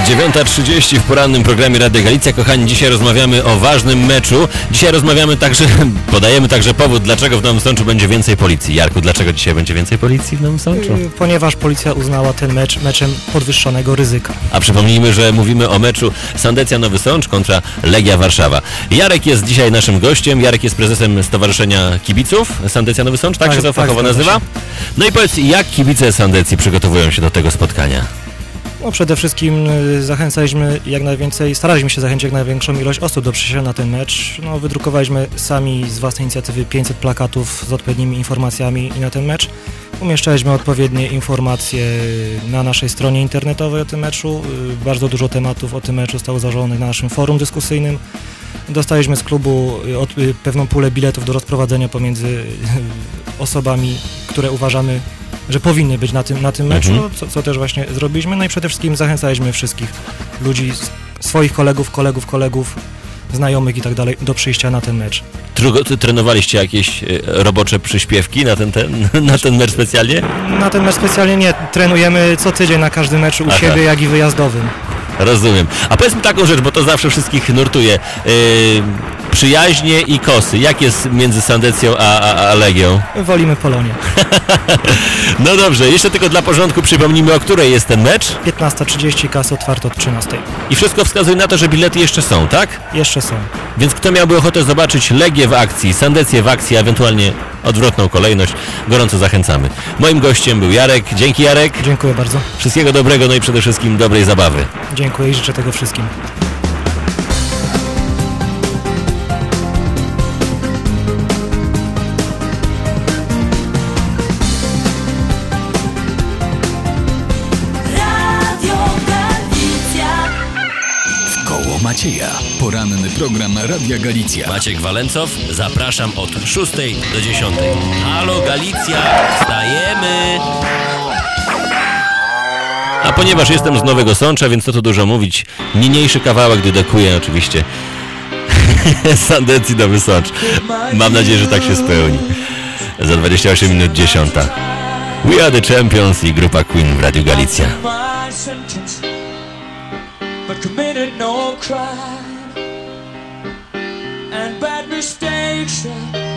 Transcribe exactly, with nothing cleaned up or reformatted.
dziewiąta trzydzieści w porannym programie Radia Galicja. Kochani, dzisiaj rozmawiamy o ważnym meczu. Dzisiaj rozmawiamy także, podajemy także powód, dlaczego w Nowym Sączu będzie więcej policji. Jarku, dlaczego dzisiaj będzie więcej policji w Nowym Sączu? Ponieważ policja uznała ten mecz meczem podwyższonego ryzyka. A przypomnijmy, że mówimy o meczu Sandecja Nowy Sącz kontra Legia Warszawa. Jarek jest dzisiaj naszym gościem. Jarek jest prezesem Stowarzyszenia Kibiców Sandecja Nowy Sącz, tak, tak się to fachowo tak, nazywa? No i powiedz, jak kibice Sandecji przygotowują się do tego spotkania? No przede wszystkim zachęcaliśmy jak najwięcej, staraliśmy się zachęcić jak największą ilość osób do przyjścia na ten mecz. No, wydrukowaliśmy sami z własnej inicjatywy pięćset plakatów z odpowiednimi informacjami i na ten mecz. Umieszczaliśmy odpowiednie informacje na naszej stronie internetowej o tym meczu. Bardzo dużo tematów o tym meczu zostało założonych na naszym forum dyskusyjnym. Dostaliśmy z klubu od, pewną pulę biletów do rozprowadzenia pomiędzy osobami, które uważamy, że powinny być na tym, na tym meczu, mhm. co, co też właśnie zrobiliśmy. No i przede wszystkim zachęcaliśmy wszystkich ludzi, swoich kolegów, kolegów, kolegów, znajomych i tak dalej do przyjścia na ten mecz. Trugo, trenowaliście jakieś robocze przyśpiewki na ten, ten, na ten mecz specjalnie? Na ten mecz specjalnie nie. Trenujemy co tydzień na każdym meczu u Aha. siebie, jak i wyjazdowym. Rozumiem. A powiedz mi taką rzecz, bo to zawsze wszystkich nurtuje. Yy, przyjaźnie i kosy. Jak jest między Sandecją a, a, a Legią? Wolimy Polonię. No dobrze, jeszcze tylko dla porządku przypomnijmy, o której jest ten mecz. piętnasta trzydzieści, kasa otwarta od trzynastej. I wszystko wskazuje na to, że bilety jeszcze są, tak? Jeszcze są. Więc kto miałby ochotę zobaczyć Legię w akcji, Sandecję w akcji, a ewentualnie odwrotną kolejność, gorąco zachęcamy. Moim gościem był Jarek. Dzięki, Jarek. Dziękuję bardzo. Wszystkiego dobrego, no i przede wszystkim dobrej zabawy. Dziękuję i życzę tego wszystkim. Macieja. Poranny program Radia Galicja. Maciek Walencow, zapraszam od szóstej do dziesiątej. Halo Galicja, wstajemy! A ponieważ jestem z Nowego Sącza, więc co tu dużo mówić, niniejszy kawałek dedykuję oczywiście Sandecji Nowy Sącz. Mam nadzieję, że tak się spełni. Za dwadzieścia osiem minut dziesiąta. We are the Champions i grupa Queen w Radiu Galicja. But committed no crime, and bad mistakes